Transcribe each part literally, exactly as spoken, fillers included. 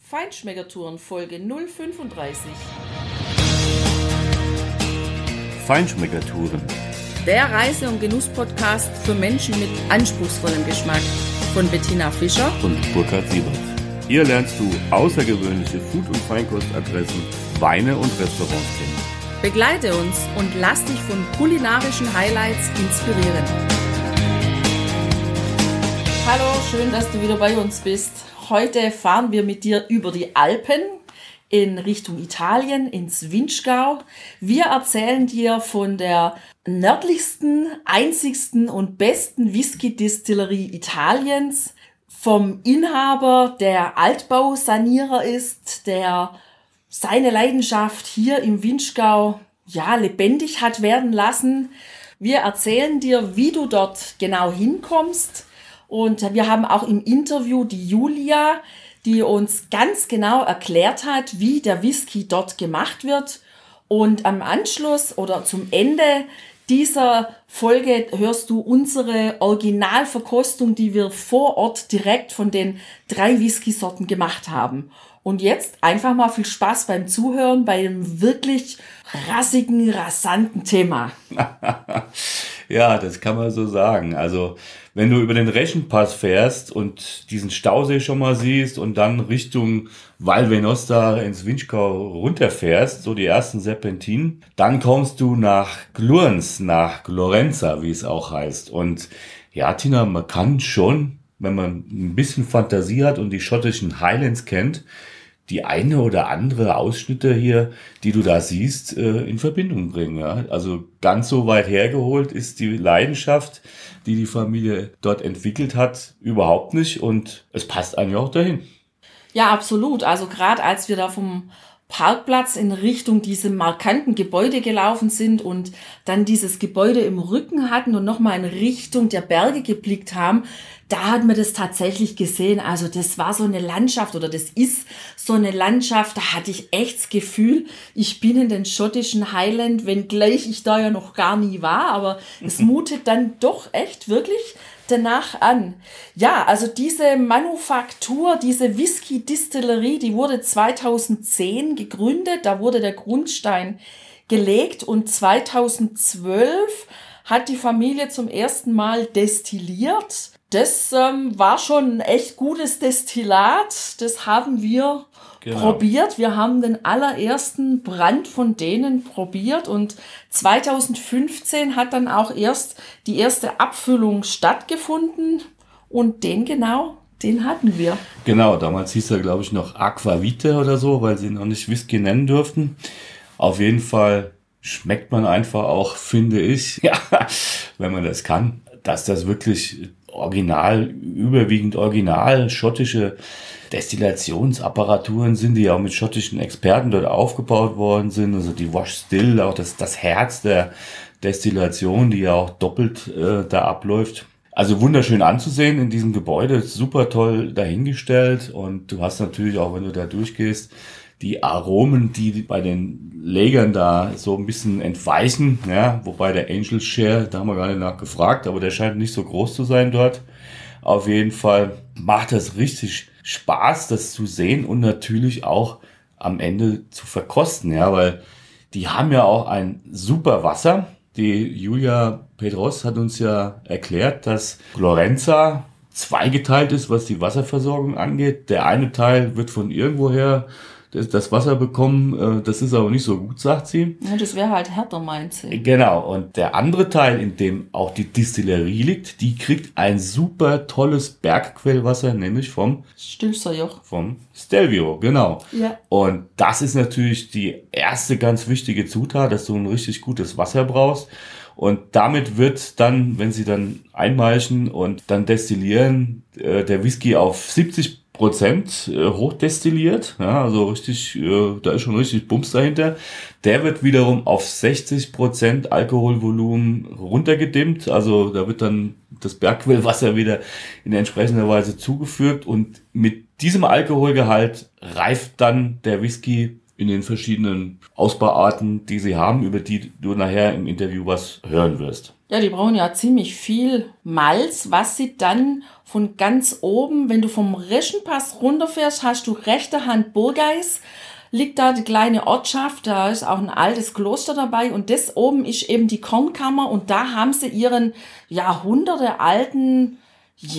Feinschmeckertouren Folge null fünfunddreißig. Feinschmeckertouren. Der Reise- und Genuss-Podcast für Menschen mit anspruchsvollem Geschmack von Bettina Fischer und Burkhard Siebert. Hier lernst du außergewöhnliche Food- und Feinkostadressen, Weine und Restaurants kennen. Begleite uns und lass dich von kulinarischen Highlights inspirieren. Hallo, schön, dass du wieder bei uns bist. Heute fahren wir mit dir über die Alpen in Richtung Italien, ins Vinschgau. Wir erzählen dir von der nördlichsten, einzigsten und besten Whisky-Distillerie Italiens, vom Inhaber, der Altbausanierer ist, der seine Leidenschaft hier im Vinschgau ja, lebendig hat werden lassen. Wir erzählen dir, wie du dort genau hinkommst. Und wir haben auch im Interview die Julia, die uns ganz genau erklärt hat, wie der Whisky dort gemacht wird. Und am Anschluss oder zum Ende dieser Folge hörst du unsere Originalverkostung, die wir vor Ort direkt von den drei Whisky-Sorten gemacht haben. Und jetzt einfach mal viel Spaß beim Zuhören bei einem wirklich rassigen, rasanten Thema. Ja, das kann man so sagen. Also wenn du über den Reschenpass fährst und diesen Stausee schon mal siehst und dann Richtung Val Venosta ins Vinschgau runterfährst, so die ersten Serpentinen, dann kommst du nach Glurns, nach Glorenza, wie es auch heißt. Und ja, Tina, man kann schon, wenn man ein bisschen Fantasie hat und die schottischen Highlands kennt, die eine oder andere Ausschnitte hier, die du da siehst, in Verbindung bringen. Ja? Also ganz so weit hergeholt ist die Leidenschaft, die die Familie dort entwickelt hat, überhaupt nicht. Und es passt eigentlich auch dahin. Ja, absolut. Also gerade als wir da vom Parkplatz in Richtung diesem markanten Gebäude gelaufen sind und dann dieses Gebäude im Rücken hatten und nochmal in Richtung der Berge geblickt haben, da hat man das tatsächlich gesehen. Also das war so eine Landschaft oder das ist so eine Landschaft, da hatte ich echt das Gefühl, ich bin in den schottischen Highland, wenngleich ich da ja noch gar nie war, aber es mutet dann doch echt wirklich danach an. Ja, also diese Manufaktur, diese Whisky-Distillerie, die wurde zweitausendzehn gegründet, da wurde der Grundstein gelegt und zweitausendzwölf hat die Familie zum ersten Mal destilliert. Das ähm, war schon ein echt gutes Destillat, das haben wir genau probiert. Wir haben den allerersten Brand von denen probiert und zweitausendfünfzehn hat dann auch erst die erste Abfüllung stattgefunden und den genau, den hatten wir. Genau, damals hieß er, glaube ich, noch Aquavite oder so, weil sie noch nicht Whisky nennen durften. Auf jeden Fall schmeckt man einfach auch, finde ich, ja, wenn man das kann, dass das wirklich original, überwiegend original schottische Destillationsapparaturen sind, die ja auch mit schottischen Experten dort aufgebaut worden sind. Also die Wash Still, auch das, das Herz der Destillation, die ja auch doppelt äh, da abläuft. Also wunderschön anzusehen in diesem Gebäude, super toll dahingestellt und du hast natürlich auch, wenn du da durchgehst, die Aromen, die bei den Lägern da so ein bisschen entweichen, ja, wobei der Angel Share, da haben wir gar nicht nachgefragt, aber der scheint nicht so groß zu sein dort. Auf jeden Fall macht das richtig Spaß, das zu sehen und natürlich auch am Ende zu verkosten, ja, weil die haben ja auch ein super Wasser. Die Julia Pedros hat uns ja erklärt, dass Glorenza zweigeteilt ist, was die Wasserversorgung angeht. Der eine Teil wird von irgendwoher das, das Wasser bekommen, das ist aber nicht so gut, sagt sie. Ja, das wäre halt härter, meint sie. Genau, und der andere Teil, in dem auch die Distillerie liegt, die kriegt ein super tolles Bergquellwasser, nämlich vom Stilfserjoch. Vom Stelvio, genau. Ja. Und das ist natürlich die erste ganz wichtige Zutat, dass du ein richtig gutes Wasser brauchst. Und damit wird dann, wenn sie dann einmalchen und dann destillieren, der Whisky auf siebzig Prozent hochdestilliert, ja, also richtig, da ist schon richtig Bums dahinter. Der wird wiederum auf sechzig Prozent Alkoholvolumen runtergedimmt, also da wird dann das Bergquellwasser wieder in entsprechender Weise zugefügt und mit diesem Alkoholgehalt reift dann der Whisky in den verschiedenen Ausbauarten, die sie haben, über die du nachher im Interview was hören wirst. Ja, die brauchen ja ziemlich viel Malz, was sie dann von ganz oben, wenn du vom Reschenpass runterfährst, hast du rechte Hand Burgeis, liegt da die kleine Ortschaft, da ist auch ein altes Kloster dabei und das oben ist eben die Kornkammer und da haben sie ihren jahrhundertealten,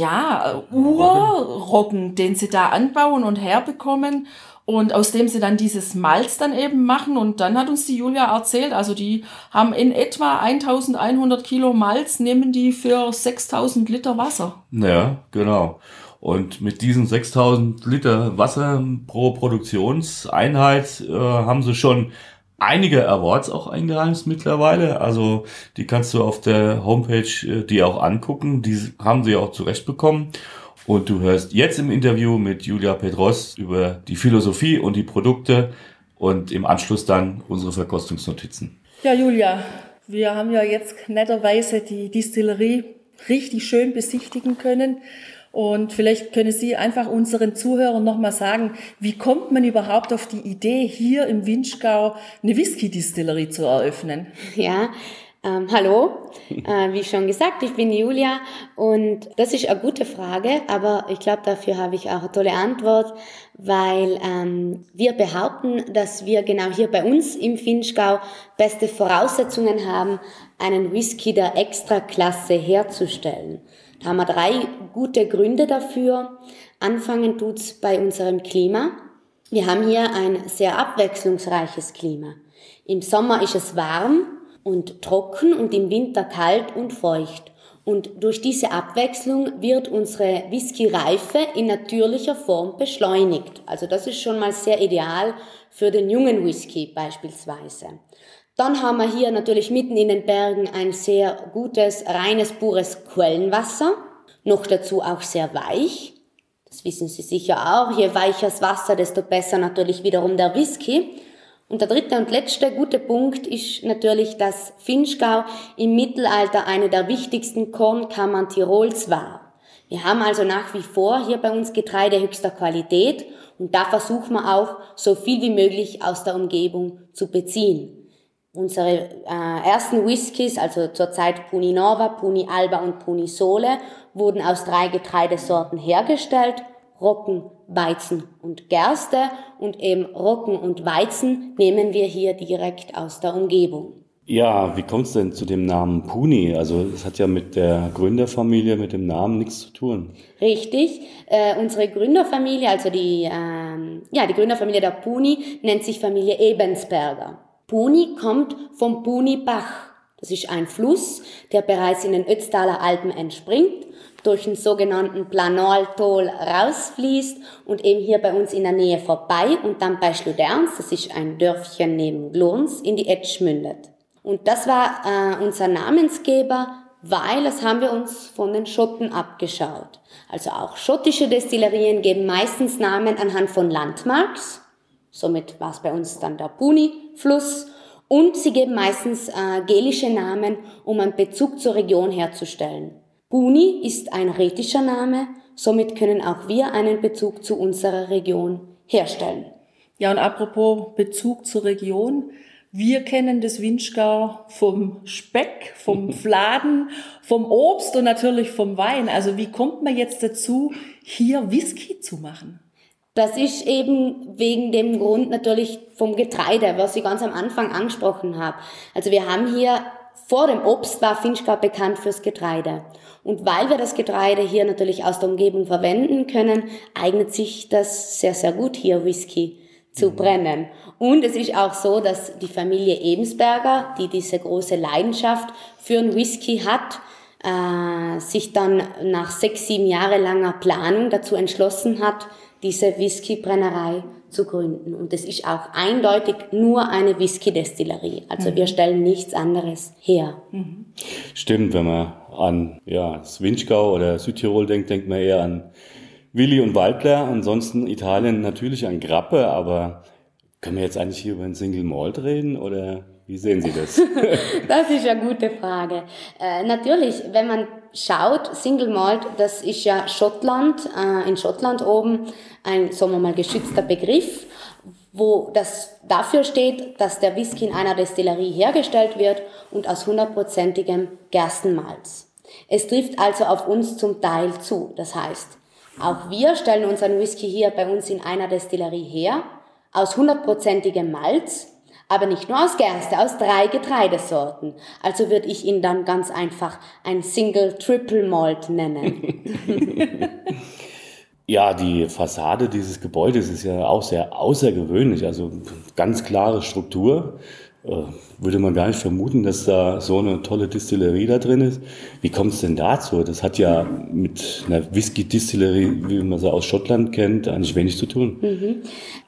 ja, Urroggen, den sie da anbauen und herbekommen und aus dem sie dann dieses Malz dann eben machen und dann hat uns die Julia erzählt, also die haben in etwa eintausendeinhundert Kilo Malz, nehmen die für sechstausend Liter Wasser. Ja, genau. Und mit diesen sechstausend Liter Wasser pro Produktionseinheit äh, haben sie schon einige Awards auch eingeheimst mittlerweile. Also die kannst du auf der Homepage äh, die auch angucken. Die haben sie auch zurechtbekommen. Und du hörst jetzt im Interview mit Julia Pedros über die Philosophie und die Produkte und im Anschluss dann unsere Verkostungsnotizen. Ja, Julia, wir haben ja jetzt netterweise die Distillerie richtig schön besichtigen können. Und vielleicht können Sie einfach unseren Zuhörern nochmal sagen, wie kommt man überhaupt auf die Idee, hier im Vinschgau eine Whisky-Distillerie zu eröffnen? Ja, ähm, hallo, äh, wie schon gesagt, ich bin Julia und das ist eine gute Frage, aber ich glaube, dafür habe ich auch eine tolle Antwort, weil ähm, wir behaupten, dass wir genau hier bei uns im Vinschgau beste Voraussetzungen haben, einen Whisky der Extraklasse herzustellen. Da haben wir drei gute Gründe dafür. Anfangen tut's bei unserem Klima. Wir haben hier ein sehr abwechslungsreiches Klima. Im Sommer ist es warm und trocken und im Winter kalt und feucht. Und durch diese Abwechslung wird unsere Whisky-Reife in natürlicher Form beschleunigt. Also das ist schon mal sehr ideal für den jungen Whisky beispielsweise. Dann haben wir hier natürlich mitten in den Bergen ein sehr gutes, reines, pures Quellenwasser. Noch dazu auch sehr weich. Das wissen Sie sicher auch. Je weicher das Wasser, desto besser natürlich wiederum der Whisky. Und der dritte und letzte gute Punkt ist natürlich, dass Vinschgau im Mittelalter eine der wichtigsten Kornkammern Tirols war. Wir haben also nach wie vor hier bei uns Getreide höchster Qualität und da versuchen wir auch, so viel wie möglich aus der Umgebung zu beziehen. Unsere äh, ersten Whiskys, also zurzeit Puni Nova, Puni Alba und Puni Sole, wurden aus drei Getreidesorten hergestellt, Roggen, Weizen und Gerste. Und eben Roggen und Weizen nehmen wir hier direkt aus der Umgebung. Ja, wie kommt es denn zu dem Namen Puni? Also es hat ja mit der Gründerfamilie, mit dem Namen nichts zu tun. Richtig, äh, unsere Gründerfamilie, also die, äh, ja, die Gründerfamilie der Puni, nennt sich Familie Ebensperger. Puni kommt vom Puni-Bach. Das ist ein Fluss, der bereits in den Ötztaler Alpen entspringt, durch den sogenannten Planaltol rausfließt und eben hier bei uns in der Nähe vorbei und dann bei Schluderns, das ist ein Dörfchen neben Glurns, in die Etsch mündet. Und das war äh, unser Namensgeber, weil das haben wir uns von den Schotten abgeschaut. Also auch schottische Destillerien geben meistens Namen anhand von Landmarks. Somit war es bei uns dann der Puni-Fluss. Und sie geben meistens äh, gälische Namen, um einen Bezug zur Region herzustellen. Puni ist ein rätischer Name, somit können auch wir einen Bezug zu unserer Region herstellen. Ja, und apropos Bezug zur Region, wir kennen das Vinschgau vom Speck, vom Fladen, vom Obst und natürlich vom Wein. Also wie kommt man jetzt dazu, hier Whisky zu machen? Das ist eben wegen dem Grund natürlich vom Getreide, was ich ganz am Anfang angesprochen habe. Also wir haben hier, vor dem Obst war Vinschgau bekannt fürs Getreide. Und weil wir das Getreide hier natürlich aus der Umgebung verwenden können, eignet sich das sehr, sehr gut, hier Whisky zu brennen. Und es ist auch so, dass die Familie Ebensperger, die diese große Leidenschaft für einen Whisky hat, äh, sich dann nach sechs, sieben Jahre langer Planung dazu entschlossen hat, diese Whiskybrennerei zu gründen. Und es ist auch eindeutig nur eine Whisky-Destillerie. Also mhm. wir stellen nichts anderes her. Mhm. Stimmt, wenn man an ja, das Vinschgau oder Südtirol denkt, denkt man eher an Willi und Waldler. Ansonsten Italien natürlich an Grappe, aber können wir jetzt eigentlich hier über ein Single Malt reden oder wie sehen Sie das? Das ist eine gute Frage. Äh, natürlich, wenn man schaut, Single Malt, das ist ja Schottland, äh, in Schottland oben ein, sagen wir mal, geschützter Begriff, wo das dafür steht, dass der Whisky in einer Destillerie hergestellt wird und aus hundertprozentigem Gerstenmalz. Es trifft also auf uns zum Teil zu. Das heißt, auch wir stellen unseren Whisky hier bei uns in einer Destillerie her, aus hundertprozentigem Malz, aber nicht nur aus Gerste, aus drei Getreidesorten. Also würde ich ihn dann ganz einfach ein Single Triple Malt nennen. Ja, die Fassade dieses Gebäudes ist ja auch sehr außergewöhnlich, also ganz klare Struktur. Äh, würde man gar nicht vermuten, dass da so eine tolle Distillerie da drin ist. Wie kommt es denn dazu? Das hat ja mit einer Whisky-Distillerie, wie man sie aus Schottland kennt, eigentlich wenig zu tun. Mhm.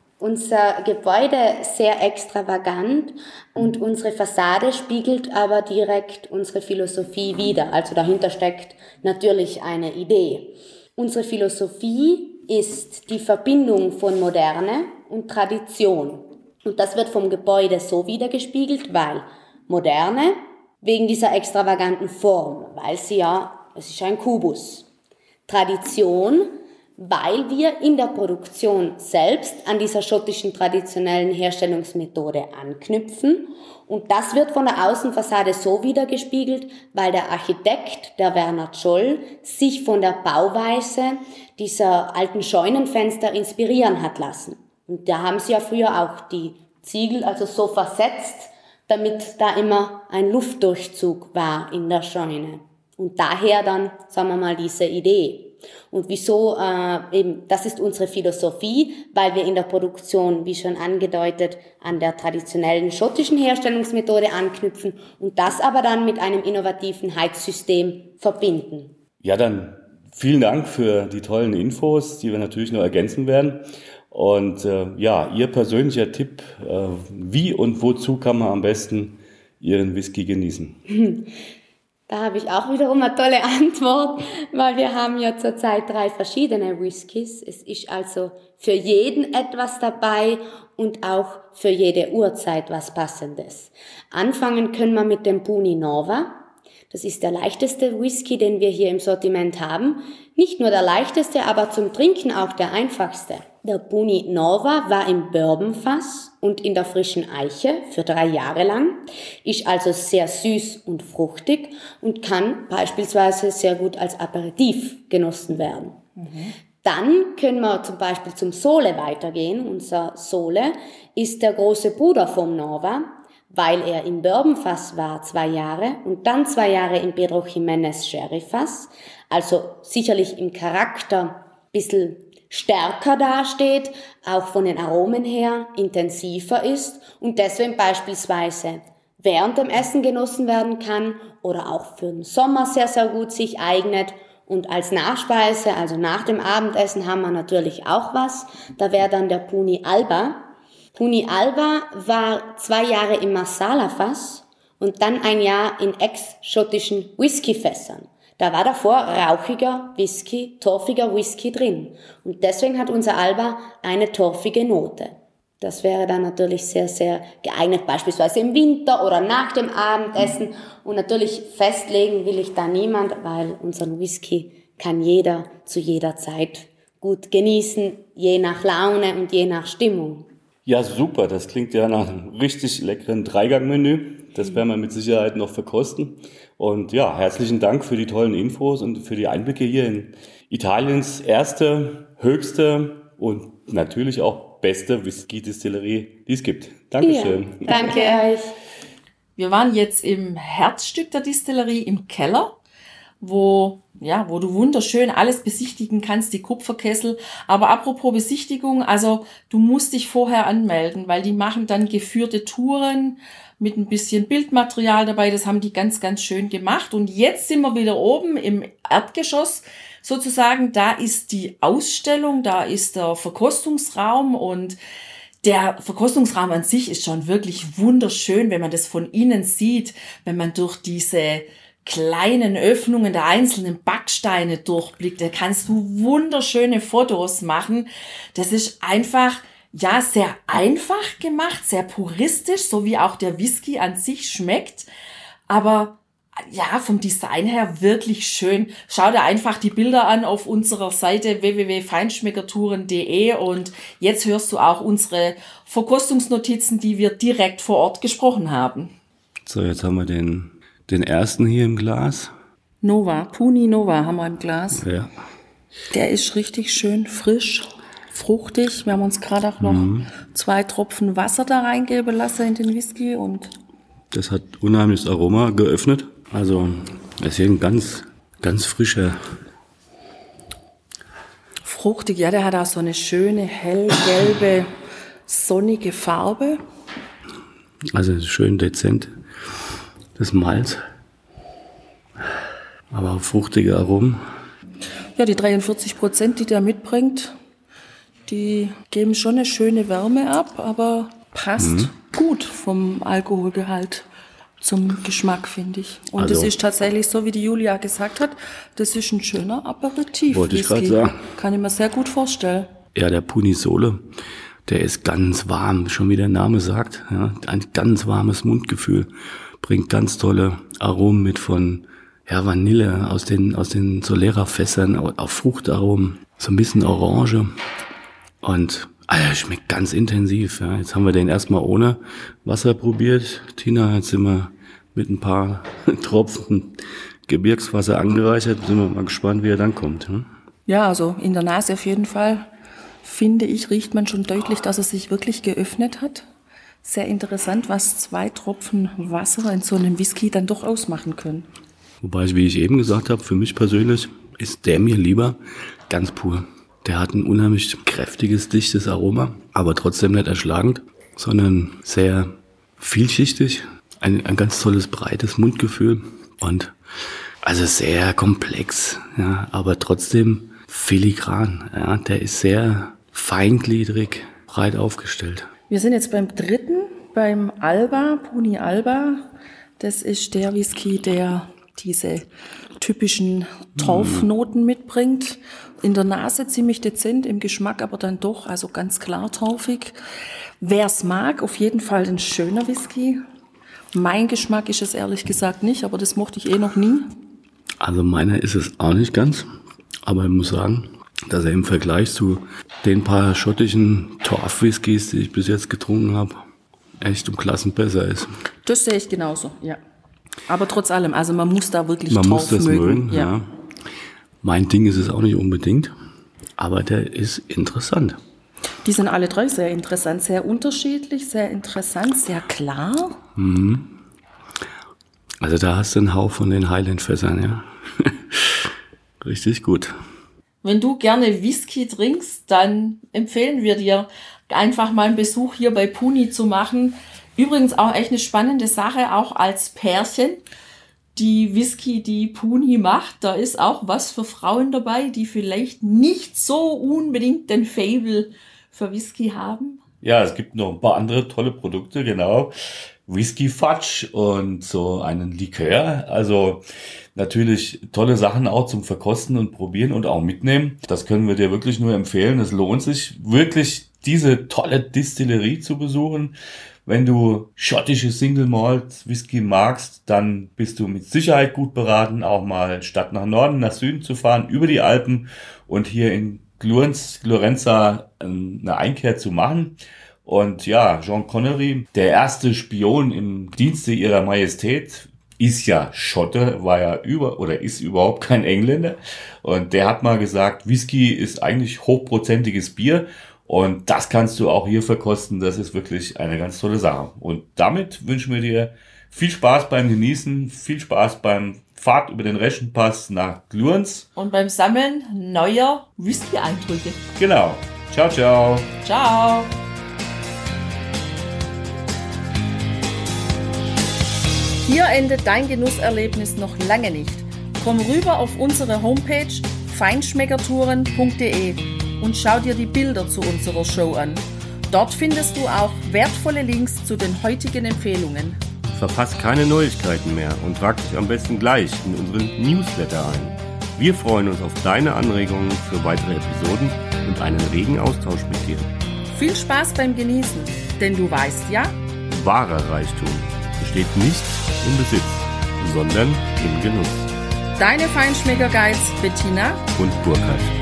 Unser Gebäude sehr extravagant und unsere Fassade spiegelt aber direkt unsere Philosophie wider. Also dahinter steckt natürlich eine Idee. Unsere Philosophie ist die Verbindung von Moderne und Tradition. Und das wird vom Gebäude so wiedergespiegelt, weil Moderne, wegen dieser extravaganten Form, weil sie ja, es ist ein Kubus. Tradition, weil wir in der Produktion selbst an dieser schottischen traditionellen Herstellungsmethode anknüpfen. Und das wird von der Außenfassade so wiedergespiegelt, weil der Architekt, der Werner Tscholl, sich von der Bauweise dieser alten Scheunenfenster inspirieren hat lassen. Und da haben sie ja früher auch die Ziegel also so versetzt, damit da immer ein Luftdurchzug war in der Scheune. Und daher dann, sagen wir mal, diese Idee. Und wieso, äh, eben, das ist unsere Philosophie, weil wir in der Produktion, wie schon angedeutet, an der traditionellen schottischen Herstellungsmethode anknüpfen und das aber dann mit einem innovativen Heizsystem verbinden. Ja, dann vielen Dank für die tollen Infos, die wir natürlich noch ergänzen werden. Und äh, ja, Ihr persönlicher Tipp, äh, wie und wozu kann man am besten Ihren Whisky genießen? Da habe ich auch wiederum eine tolle Antwort, weil wir haben ja zurzeit drei verschiedene Whiskys. Es ist also für jeden etwas dabei und auch für jede Uhrzeit was Passendes. Anfangen können wir mit dem Puni Nova. Das ist der leichteste Whisky, den wir hier im Sortiment haben. Nicht nur der leichteste, aber zum Trinken auch der einfachste. Der Puni Nova war im Bourbonfass und in der frischen Eiche für drei Jahre lang, ist also sehr süß und fruchtig und kann beispielsweise sehr gut als Aperitif genossen werden. Mhm. Dann können wir zum Beispiel zum Sole weitergehen. Unser Sole ist der große Bruder vom Nova, weil er im Bourbonfass war zwei Jahre und dann zwei Jahre im Pedro Ximénez Sherryfass, also sicherlich im Charakter ein bisschen stärker dasteht, auch von den Aromen her intensiver ist und deswegen beispielsweise während dem Essen genossen werden kann oder auch für den Sommer sehr, sehr gut sich eignet. Und als Nachspeise, also nach dem Abendessen, haben wir natürlich auch was. Da wäre dann der Puni Alba. Puni Alba war zwei Jahre im Marsala-Fass und dann ein Jahr in ex-schottischen Whiskyfässern. Da war davor rauchiger Whisky, torfiger Whisky drin. Und deswegen hat unser Alba eine torfige Note. Das wäre dann natürlich sehr, sehr geeignet, beispielsweise im Winter oder nach dem Abendessen. Und natürlich festlegen will ich da niemand, weil unseren Whisky kann jeder zu jeder Zeit gut genießen, je nach Laune und je nach Stimmung. Ja, super. Das klingt ja nach einem richtig leckeren Dreigangmenü. Das werden wir mit Sicherheit noch verkosten. Und ja, herzlichen Dank für die tollen Infos und für die Einblicke hier in Italiens erste, höchste und natürlich auch beste Whisky-Distillerie, die es gibt. Dankeschön. Ja, danke euch. Wir waren jetzt im Herzstück der Distillerie, im Keller, wo, ja, wo du wunderschön alles besichtigen kannst, die Kupferkessel. Aber apropos Besichtigung, also du musst dich vorher anmelden, weil die machen dann geführte Touren mit ein bisschen Bildmaterial dabei. Das haben die ganz, ganz schön gemacht. Und jetzt sind wir wieder oben im Erdgeschoss sozusagen. Da ist die Ausstellung, da ist der Verkostungsraum und der Verkostungsraum an sich ist schon wirklich wunderschön, wenn man das von innen sieht, wenn man durch diese kleinen Öffnungen der einzelnen Backsteine durchblickt. Da kannst du wunderschöne Fotos machen. Das ist einfach, ja, sehr einfach gemacht, sehr puristisch, so wie auch der Whisky an sich schmeckt. Aber ja, vom Design her wirklich schön. Schau dir einfach die Bilder an auf unserer Seite w w w punkt feinschmeckertouren punkt d e und jetzt hörst du auch unsere Verkostungsnotizen, die wir direkt vor Ort gesprochen haben. So, jetzt haben wir den, den ersten hier im Glas. Nova, Puni Nova haben wir im Glas. Ja. Der ist richtig schön frisch, fruchtig. Wir haben uns gerade auch noch mhm. zwei Tropfen Wasser da reingeben lassen in den Whisky und das hat unheimliches Aroma geöffnet. Also, es ist hier ein ganz, ganz frischer. Fruchtig, ja, der hat auch so eine schöne, hellgelbe, sonnige Farbe. Also, schön dezent, das Malz. Aber auch fruchtige Aromen. Ja, die dreiundvierzig Prozent, die der mitbringt, die geben schon eine schöne Wärme ab, aber passt mhm. gut vom Alkoholgehalt zum Geschmack, finde ich. Und also, das ist tatsächlich so, wie die Julia gesagt hat, das ist ein schöner Aperitif. Wollte ich gerade sagen. Kann ich mir sehr gut vorstellen. Ja, der Puni Sole, der ist ganz warm, schon wie der Name sagt. Ja, ein ganz warmes Mundgefühl, bringt ganz tolle Aromen mit von ja, Vanille aus den, aus den Solera-Fässern, auch Fruchtaromen, so ein bisschen Orange. Und ah, schmeckt ganz intensiv. Ja. Jetzt haben wir den erstmal ohne Wasser probiert. Tina, jetzt sind wir mit ein paar Tropfen Gebirgswasser angereichert. Sind wir mal gespannt, wie er dann kommt. Hm? Ja, also in der Nase auf jeden Fall, finde ich, riecht man schon deutlich, dass er sich wirklich geöffnet hat. Sehr interessant, was zwei Tropfen Wasser in so einem Whisky dann doch ausmachen können. Wobei, wie ich eben gesagt habe, für mich persönlich ist der mir lieber ganz pur. Der hat ein unheimlich kräftiges, dichtes Aroma, aber trotzdem nicht erschlagend, sondern sehr vielschichtig. Ein, ein ganz tolles, breites Mundgefühl und also sehr komplex, ja, aber trotzdem filigran. Ja, der ist sehr feingliedrig, breit aufgestellt. Wir sind jetzt beim dritten, beim Alba, Puni Alba. Das ist der Whisky, der diese typischen Torfnoten mitbringt. In der Nase ziemlich dezent, im Geschmack aber dann doch, also ganz klar torfig. Wer es mag, auf jeden Fall ein schöner Whisky. Mein Geschmack ist es ehrlich gesagt nicht, aber das mochte ich eh noch nie. Also meiner ist es auch nicht ganz, aber ich muss sagen, dass er im Vergleich zu den paar schottischen Torf-Whiskys, die ich bis jetzt getrunken habe, echt um Klassen besser ist. Das sehe ich genauso, ja. Aber trotz allem, also man muss da wirklich man Torf muss das mögen. mögen, ja. ja. Mein Ding ist es auch nicht unbedingt, aber der ist interessant. Die sind alle drei sehr interessant, sehr unterschiedlich, sehr interessant, sehr klar. Mhm. Also da hast du einen Hauch von den Highland-Fässern, ja. Richtig gut. Wenn du gerne Whisky trinkst, dann empfehlen wir dir, einfach mal einen Besuch hier bei Puni zu machen. Übrigens auch echt eine spannende Sache, auch als Pärchen. Die Whisky, die Puni macht, da ist auch was für Frauen dabei, die vielleicht nicht so unbedingt den Faible für Whisky haben. Ja, es gibt noch ein paar andere tolle Produkte, genau. Whisky Fudge und so einen Likör. Also natürlich tolle Sachen auch zum Verkosten und probieren und auch mitnehmen. Das können wir dir wirklich nur empfehlen. Es lohnt sich wirklich, diese tolle Distillerie zu besuchen. Wenn du schottische Single Malt Whisky magst, dann bist du mit Sicherheit gut beraten, auch mal statt nach Norden, nach Süden zu fahren, über die Alpen und hier in Glorenza eine Einkehr zu machen. Und ja, Sean Connery, der erste Spion im Dienste ihrer Majestät, ist ja Schotte, war ja über oder ist überhaupt kein Engländer. Und der hat mal gesagt, Whisky ist eigentlich hochprozentiges Bier. Und das kannst du auch hier verkosten. Das ist wirklich eine ganz tolle Sache. Und damit wünschen wir dir viel Spaß beim Genießen, viel Spaß beim Fahrt über den Reschenpass nach Glurns. Und beim Sammeln neuer Whisky-Eindrücke. Genau. Ciao, ciao. Ciao. Hier endet dein Genusserlebnis noch lange nicht. Komm rüber auf unsere Homepage feinschmeckertouren punkt de und schau dir die Bilder zu unserer Show an. Dort findest du auch wertvolle Links zu den heutigen Empfehlungen. Verpasst keine Neuigkeiten mehr und trag dich am besten gleich in unseren Newsletter ein. Wir freuen uns auf deine Anregungen für weitere Episoden und einen regen Austausch mit dir. Viel Spaß beim Genießen, denn du weißt ja, wahrer Reichtum besteht nicht im Besitz, sondern im Genuss. Deine Feinschmecker-Guides Bettina und Burkhard.